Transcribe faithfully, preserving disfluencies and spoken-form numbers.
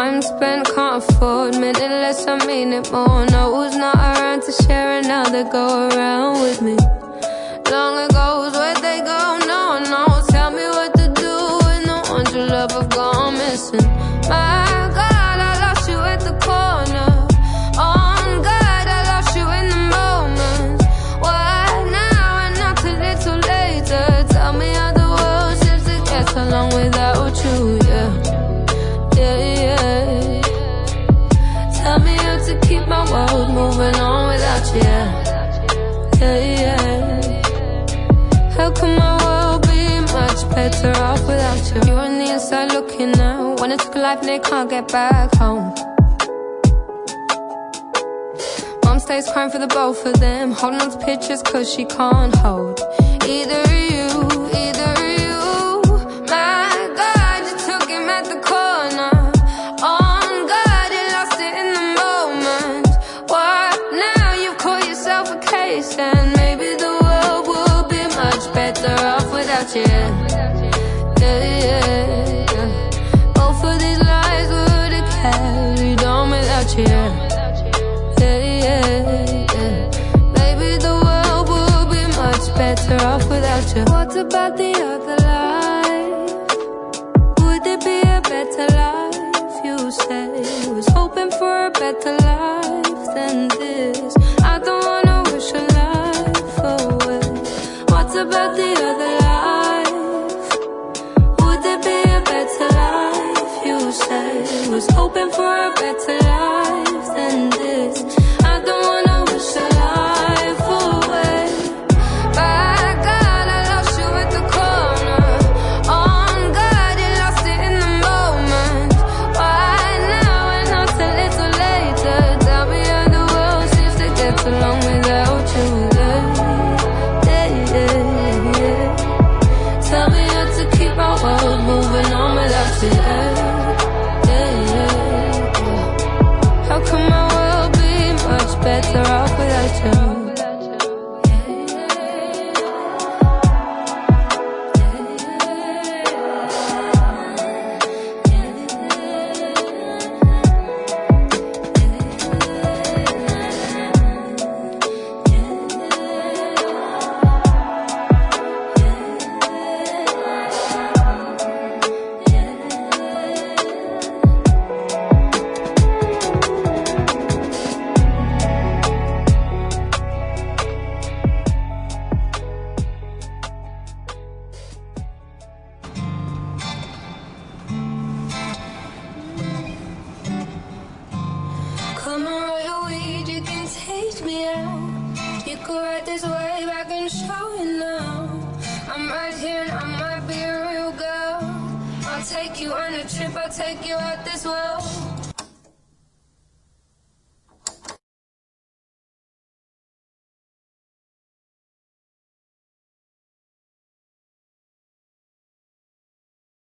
Time spent, can't afford. Minute less, I mean it more. No, who's not around to share another go around with me? Long ago's where they go, no one knows. Tell me what to do when the ones you love have gone missing. My God, I lost you at the corner. On God, I lost you in the moment. Why now and not till little later? Tell me how the world seems to get along without you, yeah. Yeah, yeah. Tell me how to keep my world moving on without you, yeah. Yeah, yeah. How can my world be much better off without you? You're on the inside looking out. When it took a life and they can't get back home. Mom stays crying for the both of them, holding on to pictures cause she can't hold either you, either you. My God, you took him at the corner. On God, you lost it in the moment. What now? You've caught yourself a case, and maybe the world would be much better off without you. Yeah, yeah, yeah. Both of these lies would have carried on without you. Yeah, yeah, yeah. Maybe the world would be much better off without you. What about the other life? Would it be a better life? You say was hoping for a better life than this. I don't wanna wish a life away. What about the other life? Would there be a better life? You say was hoping for a better life than this. I don't wanna wish a life away. By God, I lost you at the corner. On God, you lost it in the moment. Why now and not a little later? Tell me how the world seems to get along without you. Yeah, yeah, yeah. Tell me how to keep my world moving on without you. Yeah, yeah, yeah. How can my world be much better off without you? Come and roll your weed, you can take me out. You could ride this wave, I can show you now. I'm right here and I might be a real girl. I'll take you on a trip, I'll take you out this world.